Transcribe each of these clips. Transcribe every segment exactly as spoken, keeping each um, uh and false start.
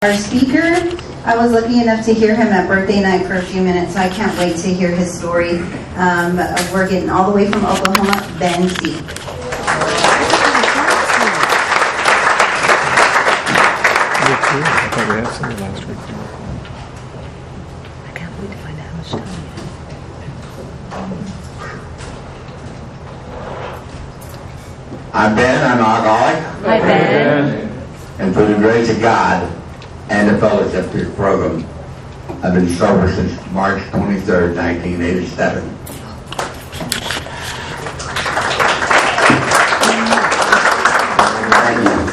Our speaker, I was lucky enough to hear him at birthday night for a few minutes, so I can't wait to hear his story. Um, we're getting all the way from Oklahoma, Ben C. I thought we had some last week. I can't wait to find out how much time we have. I'm Ben, I'm an alcoholic. Hi, Ben. And through the grace of God and the fellowship of this program, I've been sober since March twenty-third, nineteen eighty-seven. Thank you.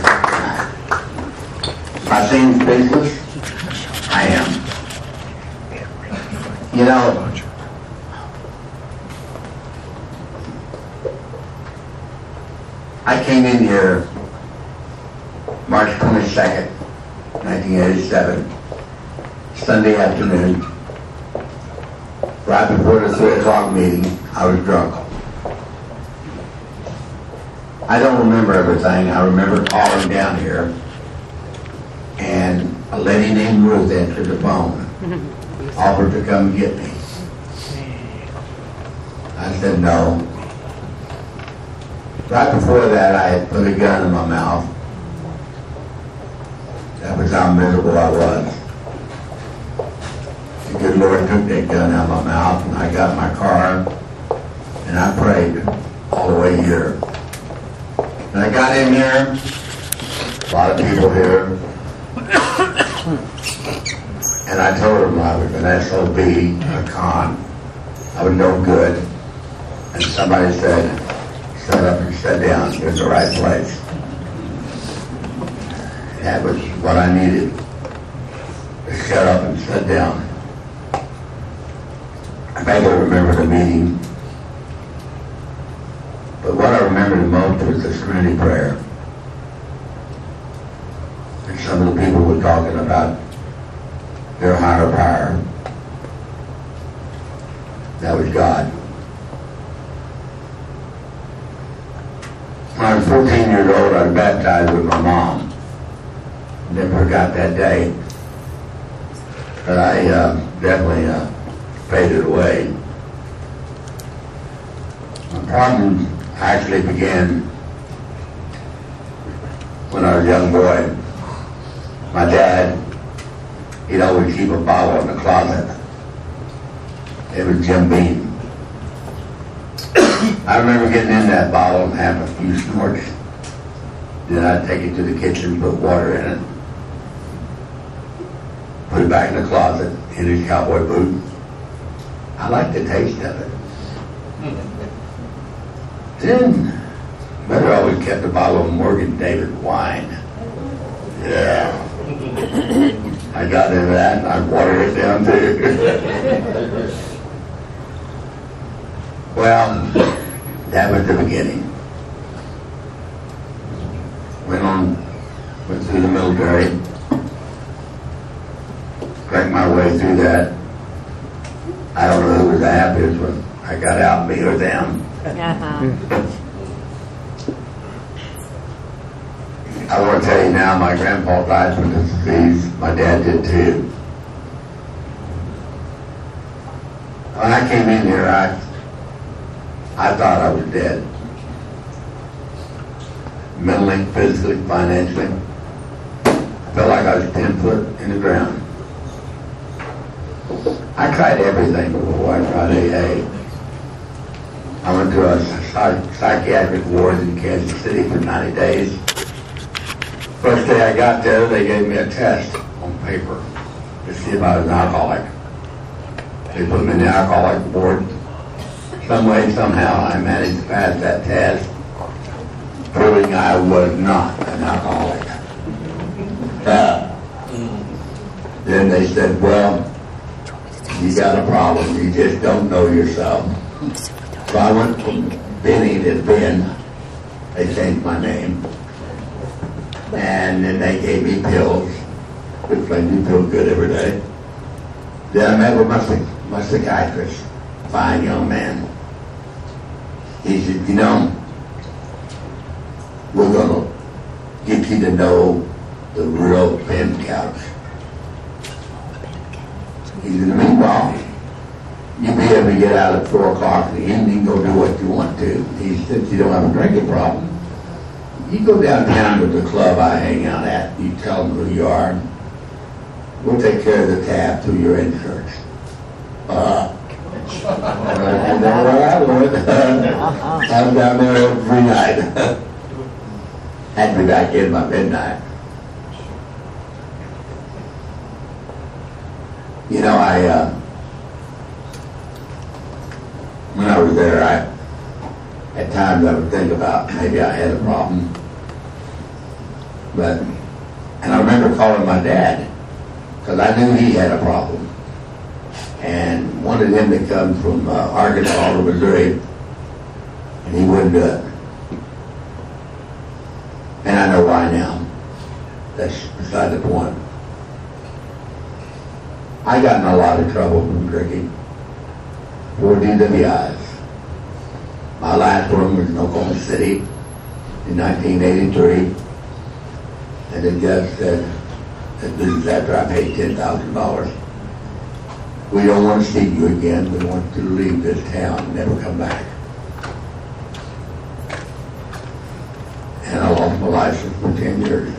I seem speechless. I am. You know, I came in here March twenty-second, nineteen eighty-seven, Sunday afternoon. Right before the three o'clock meeting, I was drunk. I don't remember everything. I remember calling down here, and a lady named Ruth answered the phone, offered to come get me. I said no. Right before that, I had put a gun in my mouth. That was how miserable I was. The good Lord took that gun out of my mouth, and I got in my car, and I prayed all the way here. When I got in here, a lot of people here, and I told them I was an S O B, a con. I was no good. And somebody said, "Shut up and sit down. You're in the right place." That was what I needed. To shut up and sit down. I vaguely remember the meeting, but what I remember the most was the Serenity Prayer. And some of the people were talking about their higher power. That was God. When I was fourteen years old, I was baptized with my mom. Never forgot that day. But I uh, definitely uh, faded away. My problem actually began when I was a young boy. My dad, he'd always keep a bottle in the closet. It was Jim Beam. I remember getting in that bottle and having a few snorts. Then I'd take it to the kitchen, put water in it, put it back in the closet in his cowboy boot. I liked the taste of it. Then, Mother always kept a bottle of Morgan David wine. Yeah. I got into that and I watered it down too. Well, that was the beginning. Went on, went through the military, cranked my way through that. I don't know who was the happiest when I got out, me or them. Uh-huh. I want to tell you now, my grandpa died from this disease. My dad did too. When I came in here, I, I thought I was dead. Mentally, physically, financially. I felt like I was ten foot in the ground. I tried everything before I tried A A. I went to a psych- psychiatric ward in Kansas City for ninety days. First day I got there, they gave me a test on paper to see if I was an alcoholic. They put me in the alcoholic ward. Some way, somehow, I managed to pass that test, proving I was not an alcoholic. Uh, then they said, well, you got a problem. You just don't know yourself. So I went from Benny to Ben. They changed my name. And then they gave me pills, which made me feel good every day. Then I met with my, my psychiatrist, a fine young man. He said, you know, we're going to get you to know the real Ben Couch. He said, meanwhile, you'll be able to get out at four o'clock in the evening, go do what you want to. He said, you don't have a drinking problem. You go downtown to the club I hang out at, you tell them who you are, we'll take care of the tab through your insurance. Uh, I know where I was. I was down there every night. Had to be back in by midnight. You know, I, uh, when I was there, I, at times I would think about maybe I had a problem. But, and I remember calling my dad, because I knew he had a problem. And wanted him to come from uh, Arkansas to Missouri, and he wouldn't do it. And I know why now. That's beside the point. I got in a lot of trouble from drinking. Four D W Is. My last one was in Oklahoma City in nineteen eighty-three. And the judge said, that this is after I paid ten thousand dollars. We don't want to see you again. We want you to leave this town and never come back. And I lost my license for ten years.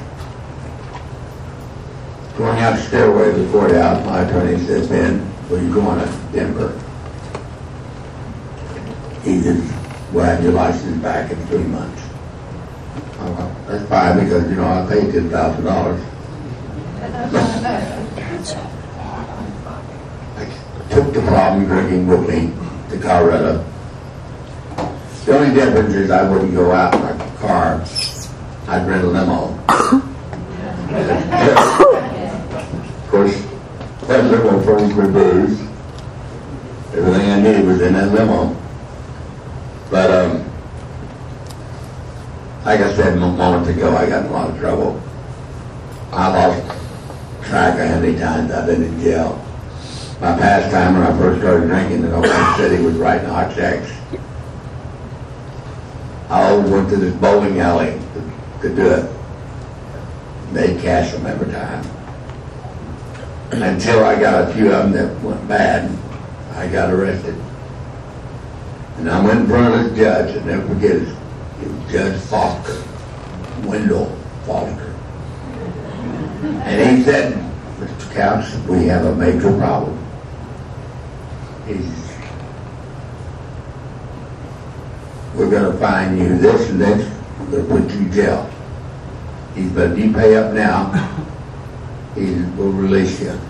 Going out the stairway to the courthouse, my attorney said, Ben, where you going to Denver? He said, we'll have your license back in three months. I went, that's fine, because, you know, I paid ten thousand dollars. I took the problem drinking with me to Colorado. The only difference is I wouldn't go out in my car. I'd rent a limo. Of course, that limo furnished with booze. Everything I needed was in that limo. But, um, like I said moments ago, I got in a lot of trouble. I lost track of how many times I've been in jail. My pastime when I first started drinking in Oklahoma City was writing hot checks. I always went to this bowling alley to, to do it. They'd cash them every time. Until I got a few of them that went bad, I got arrested. And I went in front of this judge, and never forget it, it was Judge Foster, Wendell Foster. And he said, Mister Couch, we have a major problem. He's, we're going to fine you this and this, we're going to put you in jail. He's, but if you pay up now, he will release you.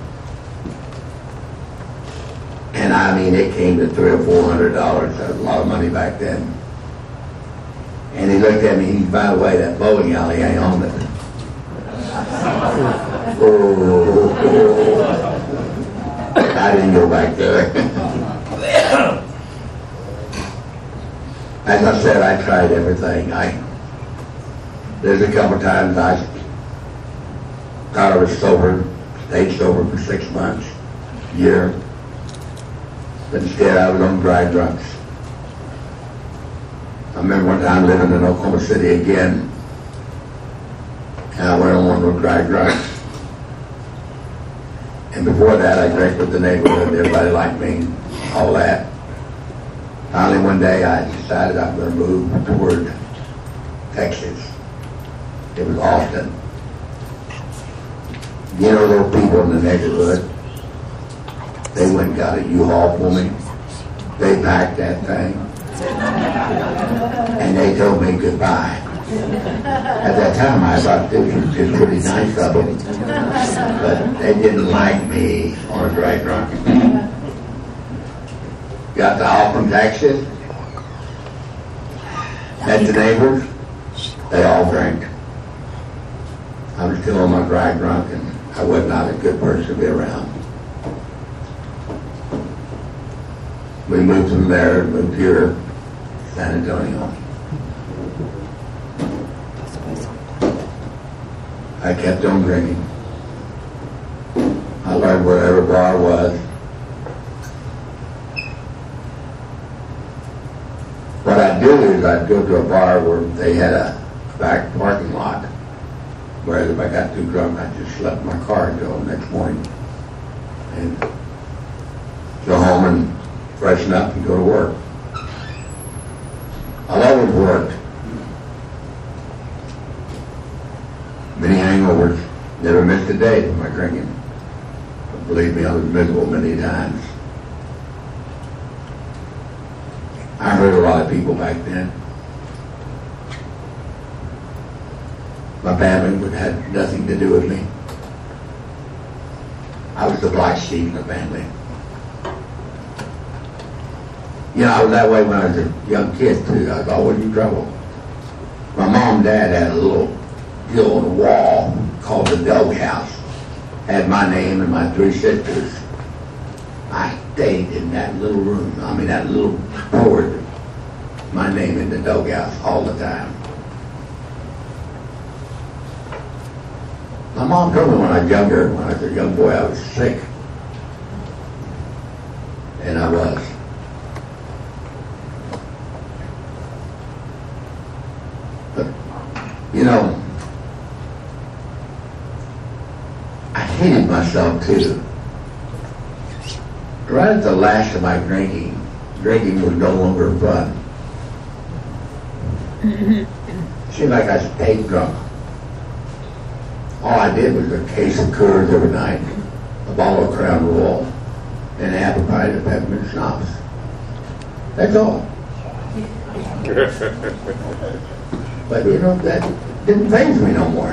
And I mean, it came to three or four hundred dollars. That was a lot of money back then. And he looked at me. He said, by the way, that bowling alley ain't on it. Oh, oh. I didn't go back there. As I said, I tried everything. I there's a couple times I thought I was sober, stayed sober for six months, a year. But instead I was on dry drunks. I remember one time living in Oklahoma City again, and I went on one of those dry drunks. And before that I drank with the neighborhood, everybody liked me, all that. Finally one day I decided I'm going to move toward Texas. It was Austin. You know those people in the neighborhood? They went and got a U-Haul for me. They packed that thing. And they told me goodbye. At that time, I thought this was just pretty nice of them. But they didn't like me on a dry drunk. Got to Austin, Texas. Met the neighbors. They all drank. I was still on my dry drunk, and I was not a good person to be around. We moved from there and moved here, San Antonio. I kept on drinking. I learned wherever bar was. What I'd do is I'd go to a bar where they had a back parking lot. Whereas if I got too drunk, I just slept in my car until the next morning. And go home and freshen up and go to work. I always worked. Many hangovers, never missed a day from my drinking. But believe me, I was miserable many times. I hurt a lot of people back then. My family would have nothing to do with me. I was the black sheep in the family. You know, I was that way when I was a young kid, too. I was always in trouble. My mom and dad had a little deal on the wall called the doghouse. Had my name and my three sisters. I stayed in that little room, I mean that little board, my name in the doghouse all the time. My mom told me when I was younger, when I was a young boy, I was sick. And I was. But, you know, I hated myself too. Right at the last of my drinking, drinking was no longer fun. It seemed like I stayed drunk. All I did was a case of Coors every night, a bottle of Crown Royal, and half a pint of peppermint schnapps. That's all. But you know, that didn't faze me no more.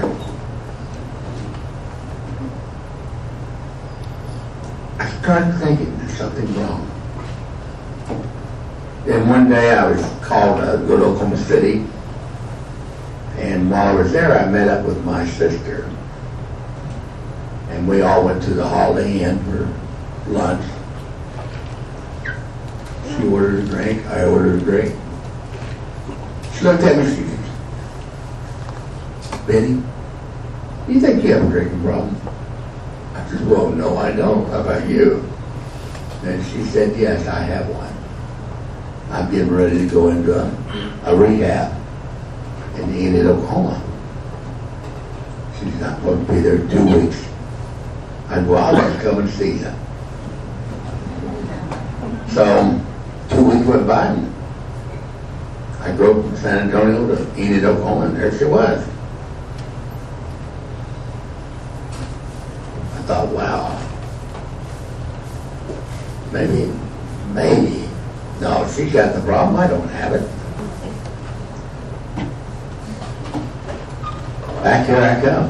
I started thinking there's something wrong. Then one day I was called to go to Oklahoma City, and while I was there I met up with my sister. And we all went to the Holiday Inn for lunch. She ordered a drink, I ordered a drink. She looked at me, she said, "Benny, do you think you have a drinking problem?" I said, "Well, no, I don't. How about you?" And she said, "Yes, I have one. I'm getting ready to go into a, a rehab in Enid, Oklahoma." She's not supposed to be there two weeks. I said, "Well, I'll just come and see you." So, two weeks went by, and I drove from San Antonio to Enid, Oklahoma, and there she was. I thought, wow, maybe, maybe, no, she's got the problem, I don't have it. Back here I come.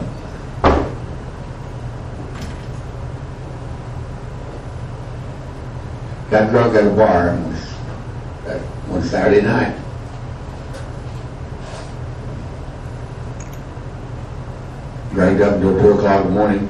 Got drunk at a bar one Saturday night. Dragged up until two o'clock in the morning.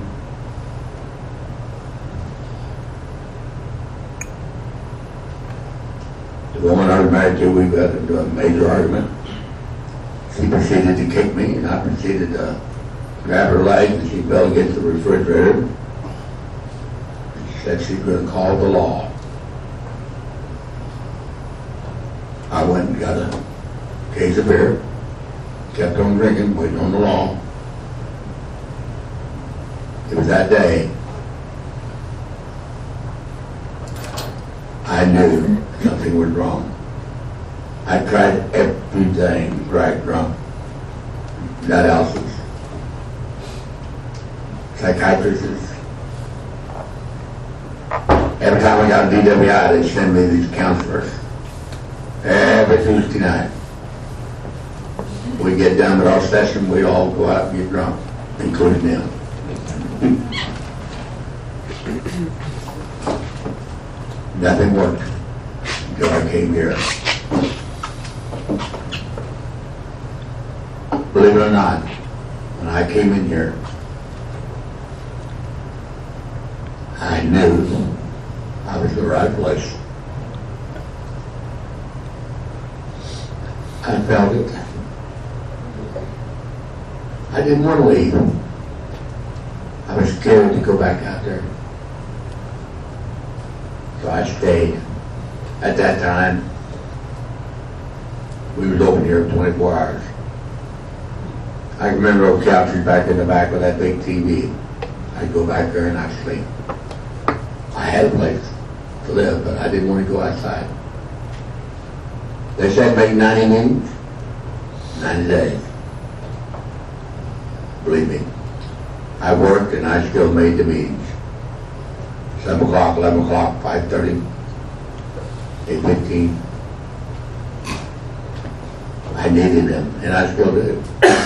The woman I was married to, we got into a major argument. She proceeded to kick me, and I proceeded to grab her leg, and she fell against the refrigerator. She said she was going to call the law. I went and got a case of beer, kept on drinking, waiting on the law. It was that day I knew something was wrong. I tried everything, right, drunk, not else's. Psychiatrists. Every time I got a D W I, they'd send me these counselors. Every Tuesday night. We get done with our session, we all go out and get drunk, including them. Nothing worked until I came here. Believe it or not, when I came in here, I knew I was in the right place. I felt it. I didn't want to leave. I was scared to go back out there. So I stayed. At that time, we was open here twenty-four hours. I remember those couches back in the back of that big T V. I'd go back there and I'd sleep. I had a place. to live, but I didn't want to go outside. They said make ninety meetings, ninety days. Believe me, I worked and I still made the meetings. seven o'clock, eleven o'clock, five thirty, eight fifteen. I needed them, and I still do.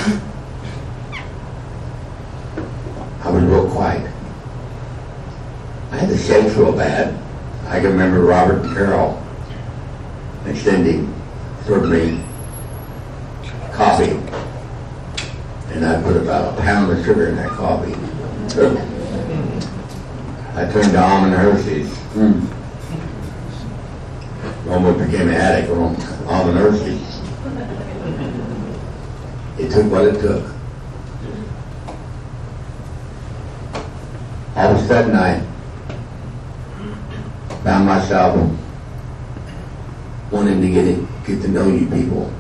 I was real quiet. I had the shakes real bad. I can remember Robert and Carol and Cindy served me coffee, and I put about a pound of sugar in that coffee. I turned to almond Hershey's. Mm. Almost became an addict on almond Hershey's. It took what it took. All of a sudden, I found myself wanting to get it, get to know you people.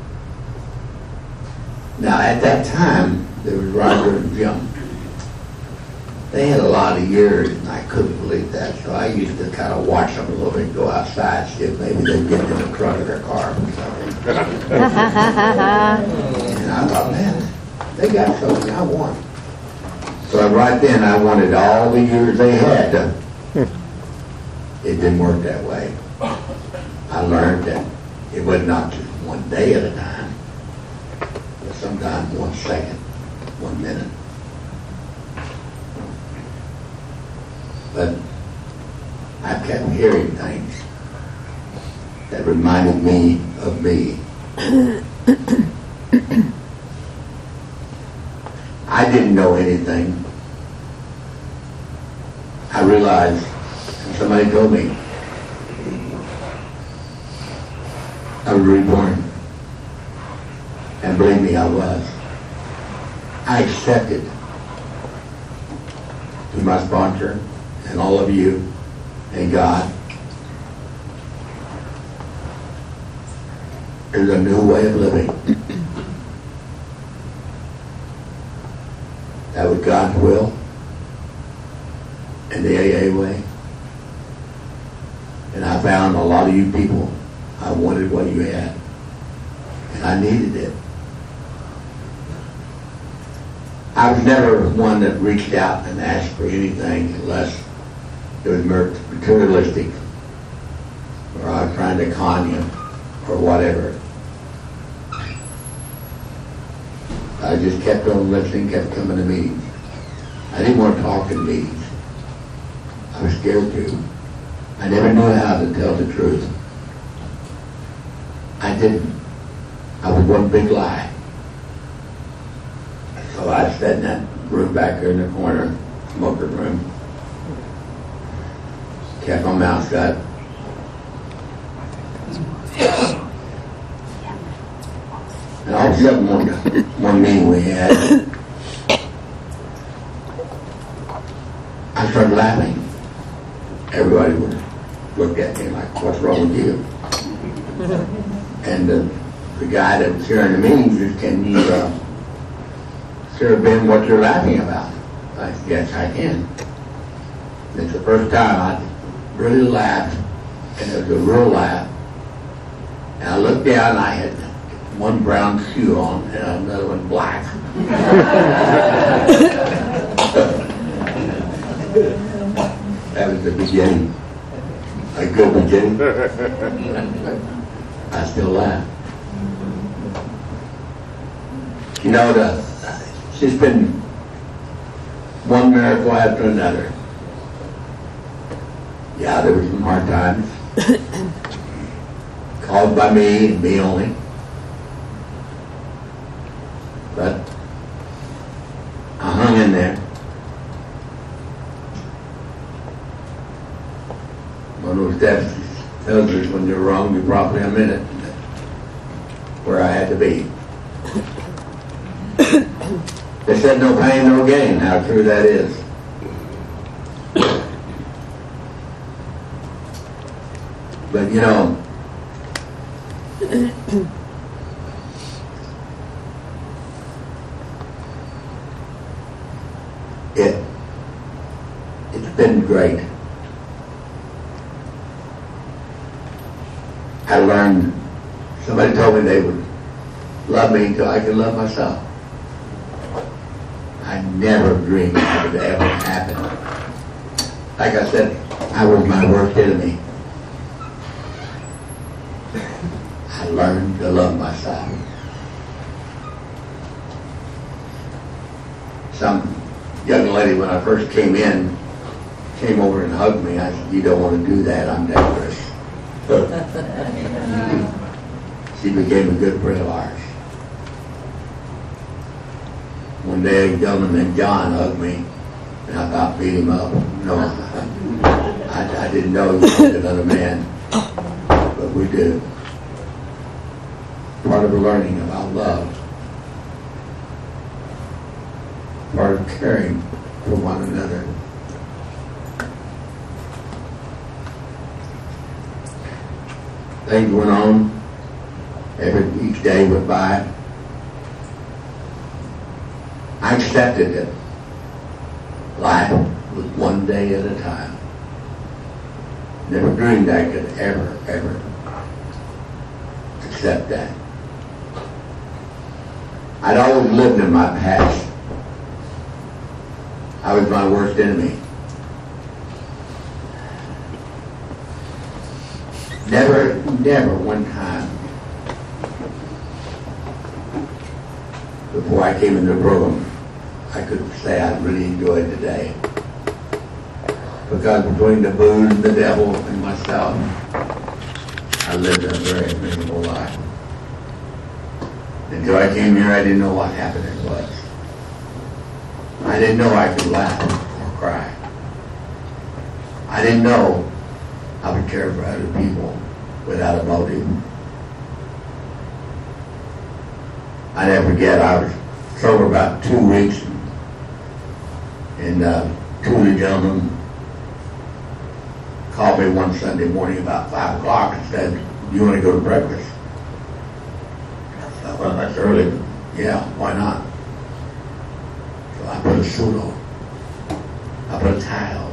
Now, at that time, there was Roger and Jim. They had a lot of years, and I couldn't believe that. So I used to kind of watch them a little bit, go outside, see if maybe they'd get in the trunk of their car or something. And I thought, man, they got something I want. So right then, I wanted all the years they had. It didn't work that way. I learned that it was not just one day at a time, but sometimes one second, one minute. But I kept hearing things that reminded me of me. I didn't know anything. I realized, and somebody told me, I was reborn. And believe me, I was. I accepted through my sponsor and all of you and God. There's a new way of living. That was God's will and the A A way. And I found a lot of you people, I wanted what you had. And I needed it. I was never one that reached out and asked for anything unless it was materialistic, or I was trying to con you, or whatever. I just kept on listening, kept coming to meetings. I didn't want to talk in meetings. I was scared to. I never knew how to tell the truth. I didn't. I was one big lie. So I sat in that room back there in the corner, smoker room, kept my mouth shut. And all of a sudden, one, one meeting we had, I started laughing. Everybody would look at me like, what's wrong with you? And the, the guy that was here in the meetings said, can you uh, share, Ben, what you're laughing about? I said, yes, I can. And it's the first time I really laughed, and it was a real laugh. And I looked down, and I had one brown shoe on and another one black. That was the beginning. A good beginning. I still laugh. You know, the, it's just been one miracle after another. Yeah, there were some hard times. Caused by me and me only. But I hung in there. One of those steps tells us when you're wrong, you're probably a minute where I had to be. They said no pain, no gain. How true that is. But you know, it, it's been great. I learned, somebody told me they would love me until I could love myself. I never dreamed it would ever happen. Like I said, I was my worst enemy. I learned to love myself. Some young lady, when I first came in, came over and hugged me. I said, "You don't want to do that, I'm dangerous." She became a good friend of ours. One day a gentleman named John hugged me, and I about beat him up. No, I, I didn't know he was another man, but we do. Part of learning about love, part of caring for one another. Things went on. Every each day went by. I accepted it. Life was one day at a time. Never dreamed I could ever, ever accept that. I'd always lived in my past. I was my worst enemy. Never, never one time before I came into the program, I could say I really enjoyed the day. Because between the booze, the devil, and myself, I lived a very miserable life. Until I came here, I didn't know what happiness was. I didn't know I could laugh or cry. I didn't know I would care for other people without a motive. I never forget, I was sober about two weeks, and uh, two of the gentlemen called me one Sunday morning about five o'clock and said, "Do you want to go to breakfast?" I thought, well, that's early. Yeah, why not? So I put a suit on. I put a tie on.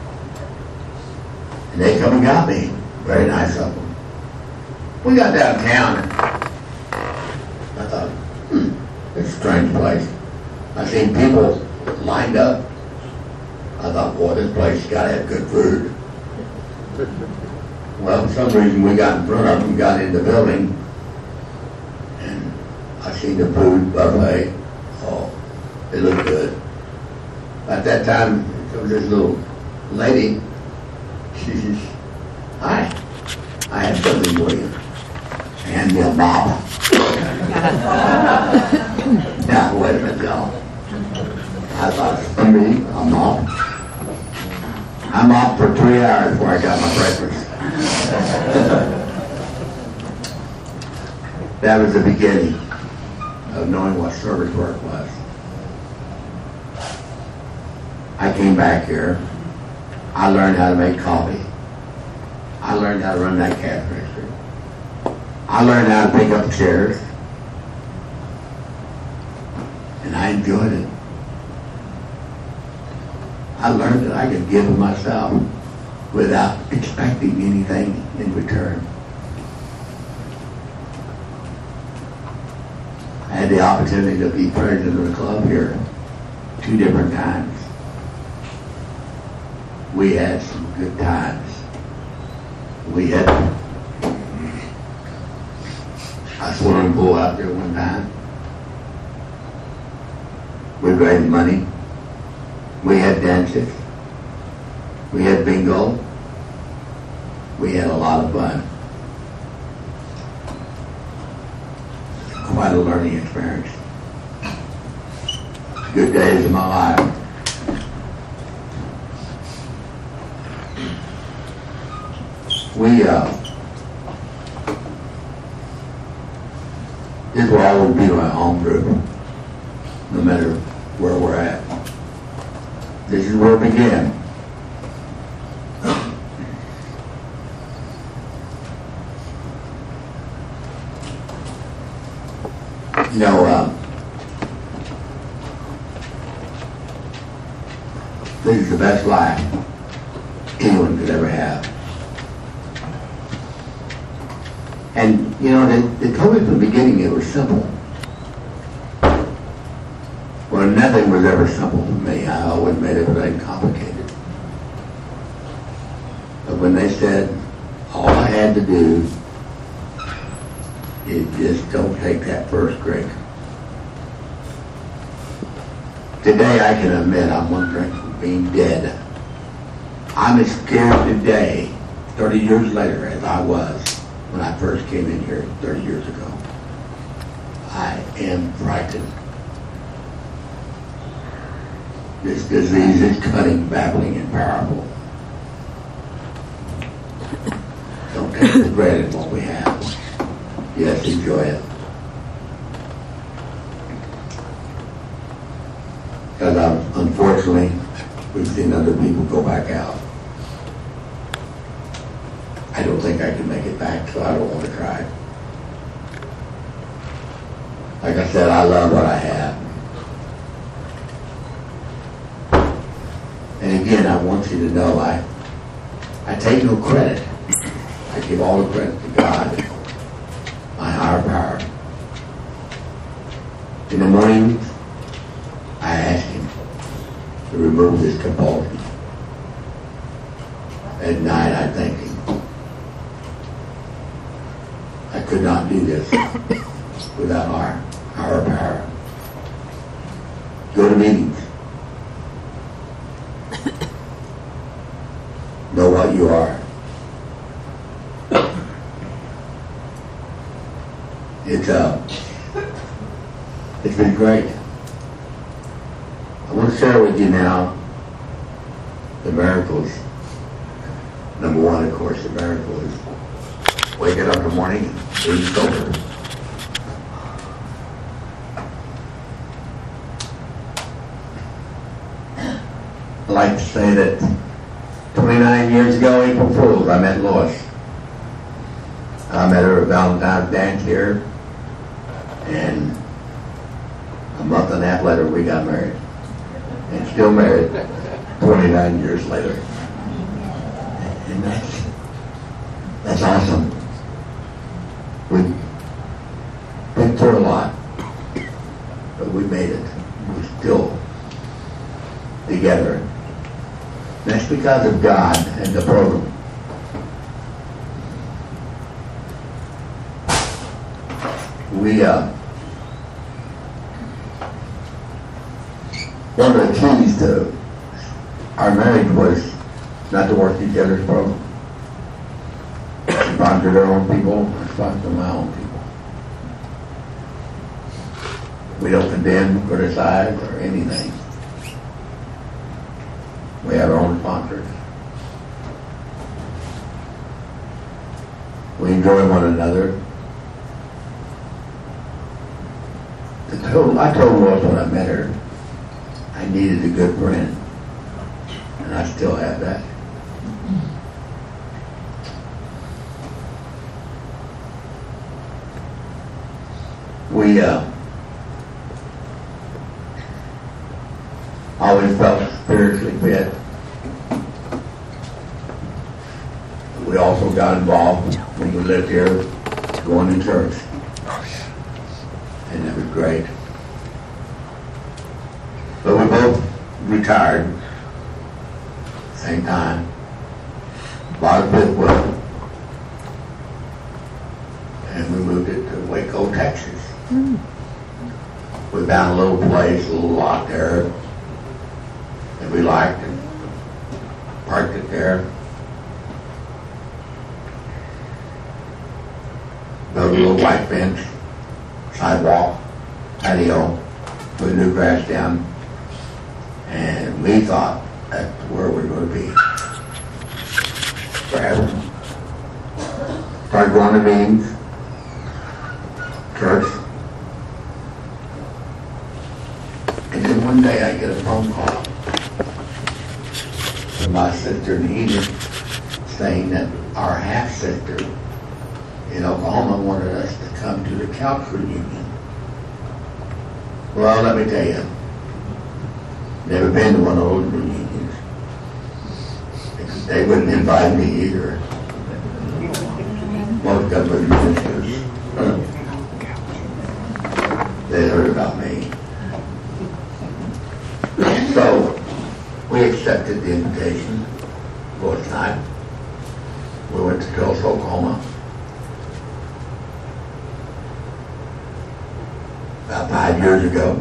And they come and got me. Very nice of them. We got downtown, and I thought, hmm, it's a strange place. I seen people lined up. I thought, boy, this place has got to have good food. Well, for some reason, we got in front of them, got in the building, and I seen the food buffet. Oh, it looked good. At that time, there was this little lady. She says, "Hi, I have something for you. Hand me a mop." Now, wait a minute, y'all. I thought, for me, a mop? I mopped for three hours before I got my breakfast. That was the beginning of knowing what service work was. I came back here. I learned how to make coffee. I learned how to run that cash register. I learned how to pick up chairs. And I enjoyed it. I learned that I could give of myself without expecting anything in return. I had the opportunity to be president of the club here two different times. We had some good times. We had a swimming pool out there one time. We raised money. We had dances. We had bingo. We had a lot of fun. Quite a learning experience. Good days of my life. We, uh, this will always be my home group, no matter where we're at. This is where it began. You know, uh, this is the best life anyone could ever have. they, they told me from the beginning it was simple. Well, nothing was ever simple for me. I always made everything complicated. But when they said all I had to do is just don't take that first drink. Today I can admit I'm one drink from being dead. I'm as scared today, thirty years later, as I was when I first came in here thirty years ago. I am frightened. This disease is cunning, babbling, and powerful. Don't take for granted what we have. Yes, enjoy it. Because um, unfortunately, we've seen other people go back out. I don't think I can make it back, so I don't want to try. Like I said, I love what I have. And again, I want you to know I, I take no credit. I give all the credit to God, my higher power. In the morning, I ask Him to remove this compulsion. At night, I thank Him. I could not do this without our higher power. Go to meetings. Know what you are. It's uh, it's been great. I want to share with you now the miracles. Number one, of course, the miracle is waking up in the morning and being sober. I like to say that twenty-nine years ago, April Fools, I met Lois. I met her at Valentine's dance here, and a month and a half later, we got married. And still married twenty-nine years later. And that's, that's awesome. We've been through a lot, but we made it. We're still together. And that's because of God and the program. We, uh, one of the keys to our marriage was not to work each other's program. Sponsor their own people, I sponsor my own people. We don't condemn, criticize, or anything. We have our own sponsors. We enjoy one another. I told, I told Lois when I met her, I needed a good friend. And I still have that. We uh, always felt spiritually fit. We also got involved when we lived here, going to church. And it was great. But we both retired same time. Bought a fifth wheel. And we moved it to Waco, Texas. Mm. We found a little place, a little lot there that we liked and parked it there. Built a little white fence, sidewalk, patio, put new grass down, and we thought that's where we were going to be forever. Started going to meetings, church, and then one day I get a phone call from my sister in Eden saying that our half-sister in Oklahoma wanted us to come to the couch reunion. Well, let me tell you, never been to one of those reunions. They wouldn't invite me either. Most of them were ministers. they heard about me. So we accepted the invitation. Last night, we went to Tulsa, Oklahoma. About five years ago.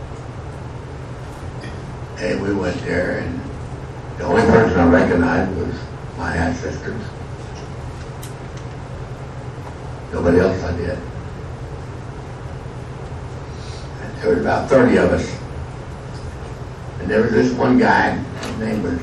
And we went there, and the only person I recognized was my half sisters. Nobody else I did. And there was about thirty of us. And there was this one guy, his name was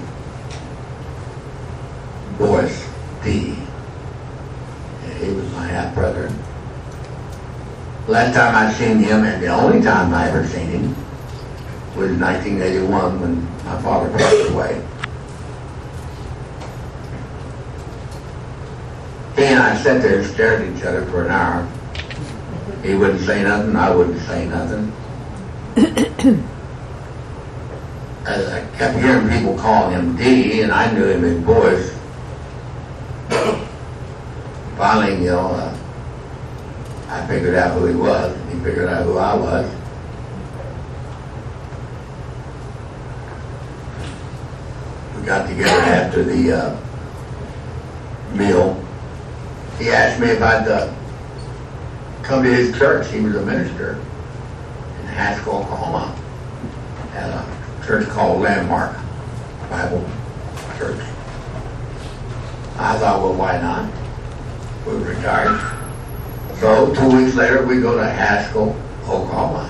Boris D. And he was my half brother. Last time I'd seen him, and the only time I ever seen him, was in nineteen eighty-one when my father passed away. He and I sat there and stared at each other for an hour. He wouldn't say nothing, I wouldn't say nothing. As I kept hearing people calling him D, and I knew him as Boris. Finally, you know, uh, I figured out who he was, and he figured out who I was. We got together after the uh, meal. He asked me if I'd uh, come to his church. He was a minister in Haskell, Oklahoma, at a church called Landmark Bible Church. I thought, well, why not? We were retired. So two weeks later, we go to Haskell, Oklahoma.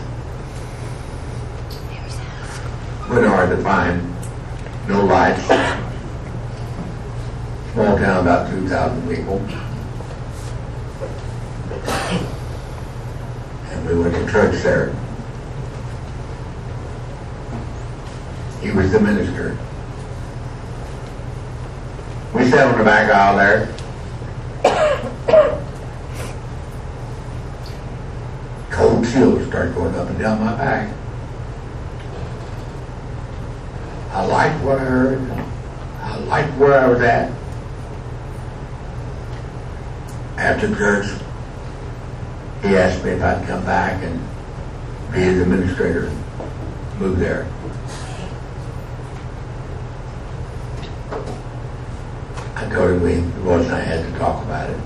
Really hard to find. No lights. Small town, about two thousand people. And we went to church there. He was the minister. We sat on the back aisle there. Cold chills started going up and down my back. I liked what I heard. I liked where I was at. After church, he asked me if I'd come back and be his administrator, move there. I told him we, Royce and I had to talk about it.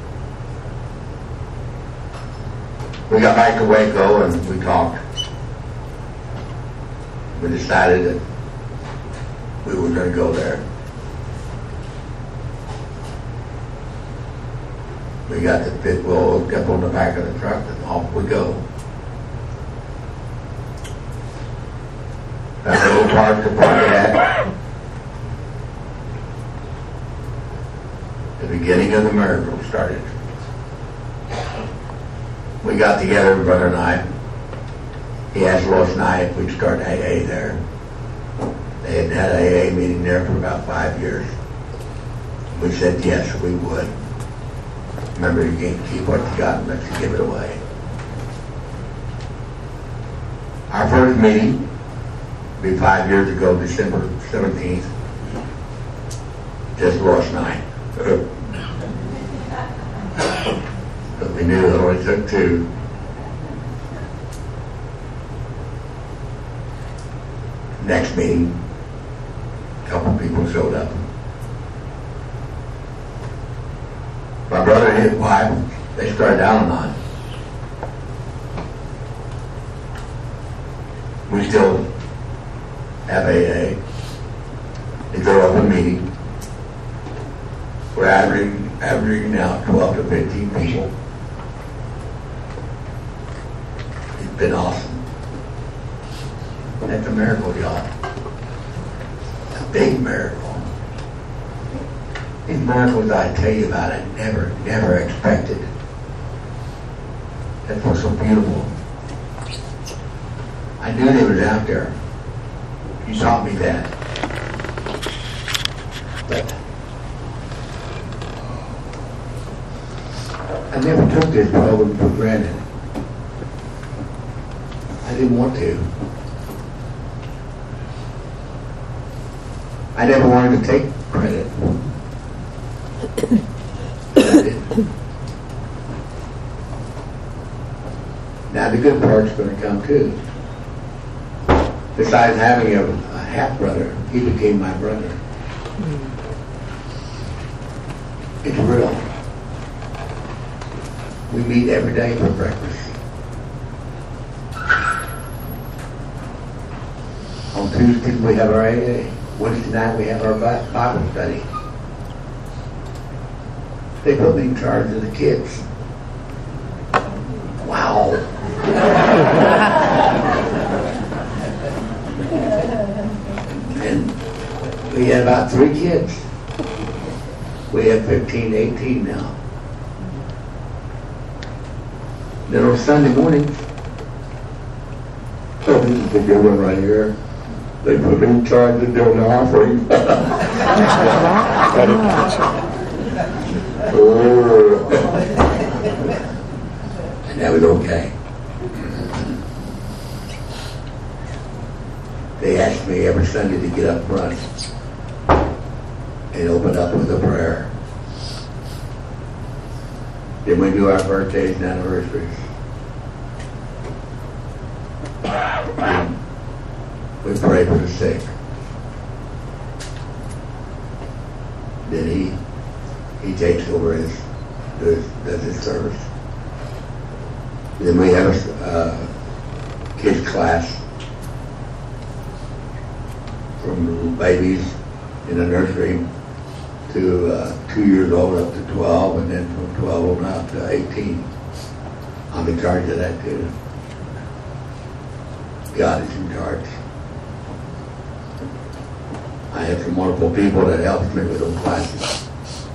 We got back to Waco and we talked. We decided that we were going to go there. We got the fifth wheel hooked up on the back of the truck and off we go. Found a little park to park it at. The beginning of the miracle started. We got together, brother and I. He asked Lois and I if we'd start A A there. They had had an A A meeting there for about five years. We said yes, we would. Remember, you can't keep what you got unless you give it away. Our first meeting will be five years ago, December seventeenth. Just Lois and I. But we knew it only took two. Next meeting, a couple people showed up. My brother and his wife, they started Al-Anon. We still have A A. It's our open meeting. We're averaging, averaging now twelve to fifteen people. It's been awesome. That's a miracle, y'all. A big miracle. These miracles I tell you about, I never, never expected. That's what's so beautiful. I knew they was out there. You taught me that. But I never took this program for granted. I didn't want to. I never wanted to take credit. Now the good part's going to come too. Besides having a, a half brother, he became my brother. It's real. We meet every day for breakfast. On Tuesdays we have our A A. Wednesday night we have our Bi- Bible study. They put me in charge of the kids. Wow. And we had about three kids. We have fifteen, eighteen now. Then on Sunday mornings, oh, this is the good one right here. They put me in charge of doing the offering. Oh. And that was okay. They asked me every Sunday to get up front and open up with a prayer. Then we do our birthdays and anniversaries. And we pray for the sick. Then he he takes over his does, does his service. Then we have a uh, kids class from babies in the nursery to uh, two years old up to twelve, and then from twelve on up to eighteen. I'm in charge of that too. God is in charge. I have some wonderful people that help me with those classes.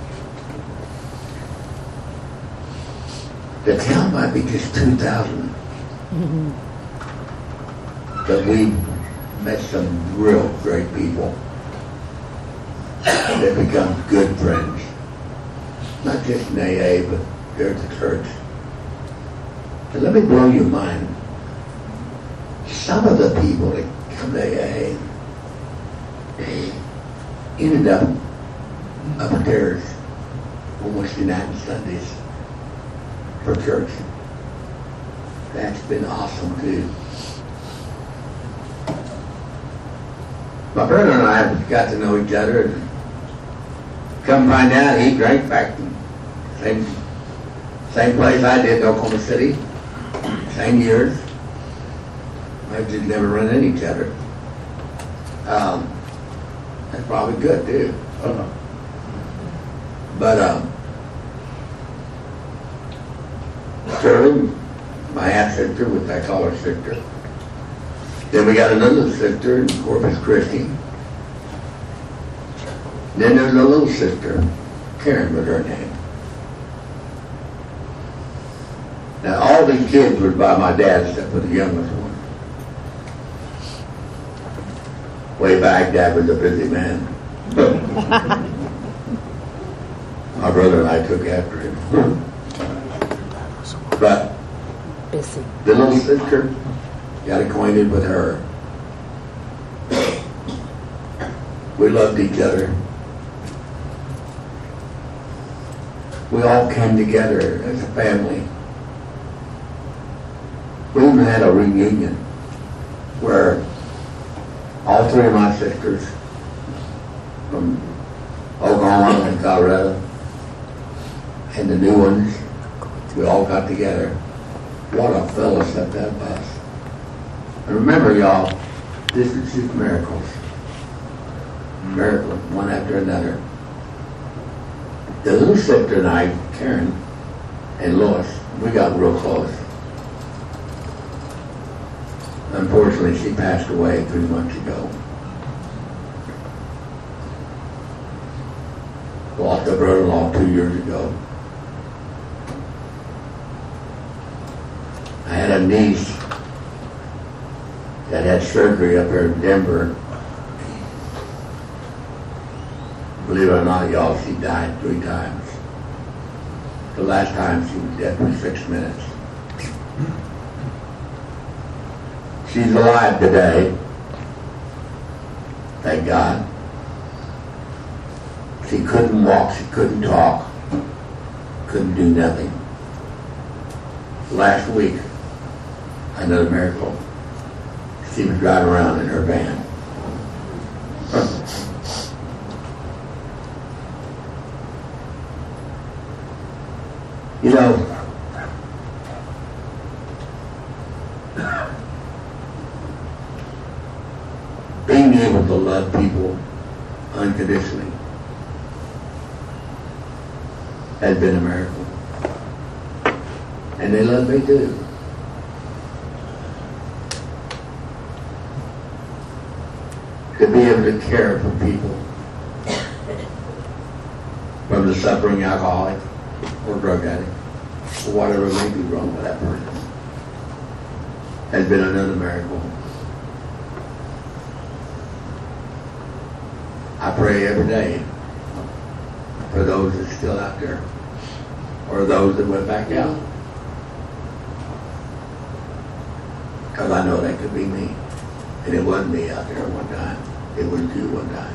The town might be just two thousand, mm-hmm. but we met some real great people. They become good friends. Not just in A A, but they're at the church. And let me blow your mind. Some of the people that come to A A, they ended up upstairs on Wednesday night and Sundays for church. That's been awesome too. My brother and I got to know each other, and come find out he drank back in same same place I did, Oklahoma City, same years. I just never run into each other. Um, that's probably good too. Uh-huh. But um, Shirley, my half sister, which I call her sister. Then we got another sister in Corpus Christi. Then there's a little sister, Karen was her name. Now all these kids were by my dad except for the youngest one. Way back, Dad was a busy man. My brother and I took after him. But the little sister, got acquainted with her. We loved each other. We all came together as a family. We even had a reunion where all three of my sisters from Oklahoma and Colorado and the new ones, we all got together. What a fellowship that was. And remember, y'all, this is just miracles. Miracles, one after another. The little sister and I, Karen and Lois, we got real close. Unfortunately, she passed away three months ago. Lost a brother-in-law two years ago. I had a niece that had surgery up here in Denver. Believe it or not, y'all, she died three times. The last time she was dead for six minutes. She's alive today. Thank God. She couldn't walk, she couldn't talk, couldn't do nothing. Last week, another miracle. She was driving around in her van. You know, being able to love people unconditionally has been a miracle. And they love me too. To be able to care for people, from the suffering alcoholic or drug addict, or whatever may be wrong with that person, has been another miracle. I pray every day for those that's still out there, or those that went back out. Because I know that could be me. And it wasn't me out there one time. It was you one time.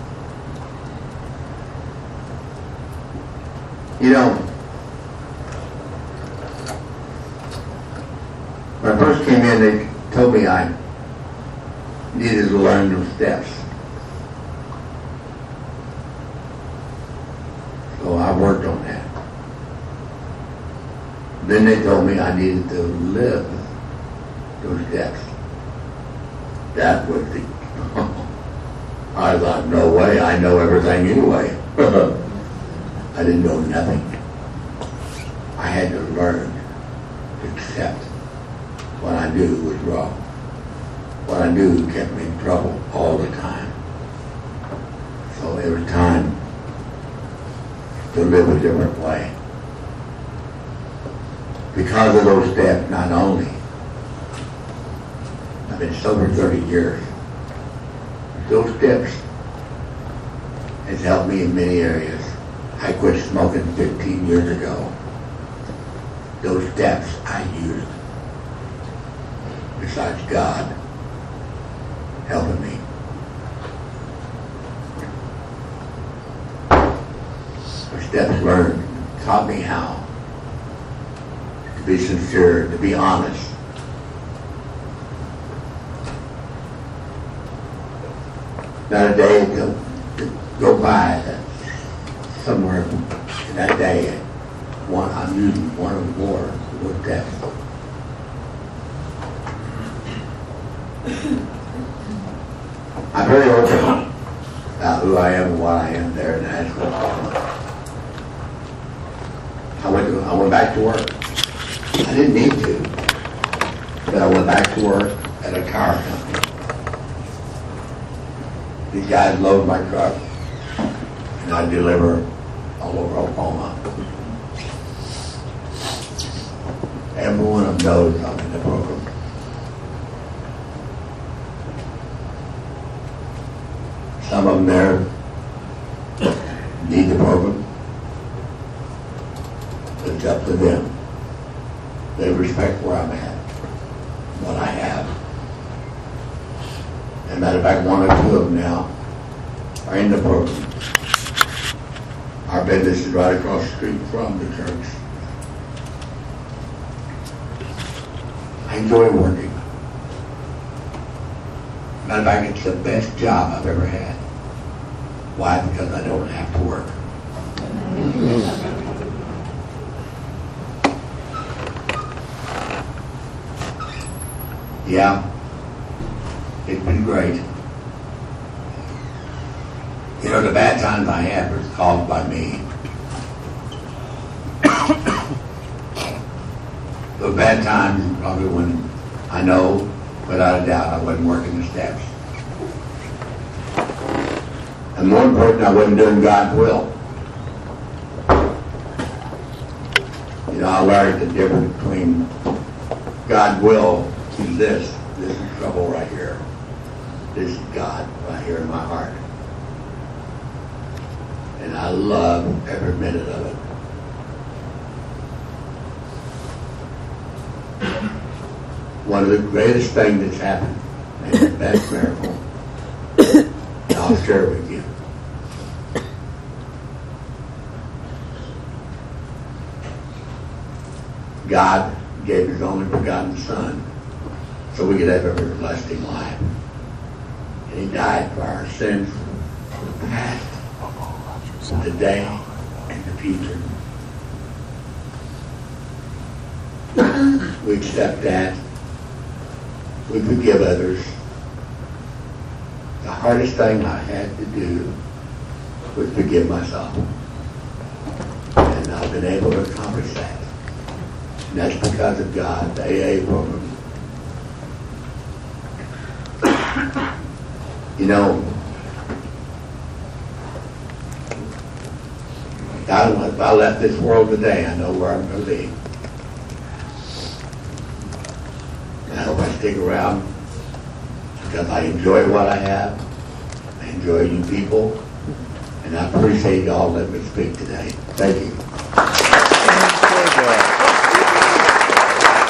You know, when I first came in, they told me I needed to learn those steps. So I worked on that. Then they told me I needed to live those steps. That was the... I thought, no way, I know everything anyway. I didn't know nothing. I had to learn to accept what I knew was wrong. What I knew kept me in trouble all the time. So it was time to live a different way. Because of those steps, not only I've been sober thirty years. Those steps has helped me in many areas. I quit smoking fifteen years ago. Those steps I used, besides God helping me. The steps learned taught me how to be sincere, to be honest. Not a day to, to go by that somewhere in that day, one I'm using one or more with death. I'm very open about who I am and what I am there, and that's what I went to. I went back to work. I didn't need to, but I went back to work at a car company. These guys load my truck, and I deliver all over Oklahoma. Every one of them knows I'm in the program. Some of them there need the program. It's up to them. They respect where I'm at, what I have. As a matter of fact, one or two of them now are in the program. Our business is right across the street from the church. I enjoy working. Matter of fact, it's the best job I've ever had. Why? Because I don't have to work. Yeah, it's been great. You know, the bad times I had was caused by me. The bad times probably when I know, without a doubt, I wasn't working the steps. And more important, I wasn't doing God's will. You know, I learned the difference between God's will and this. This is trouble right here. This is God right here in my heart. And I love every minute of it. One of the greatest things that's happened, and the best miracle, and I'll share it with you. God gave His only begotten Son so we could have everlasting life. And he died for our sins, the past, today, and the future. We accept that. We forgive others. The hardest thing I had to do was forgive myself. And I've been able to accomplish that. And that's because of God, the A A program. You know, I don't know, if I left this world today, I know where I'm going to be. And I hope I stick around because I enjoy what I have. I enjoy you people. And I appreciate y'all letting me speak today. Thank you.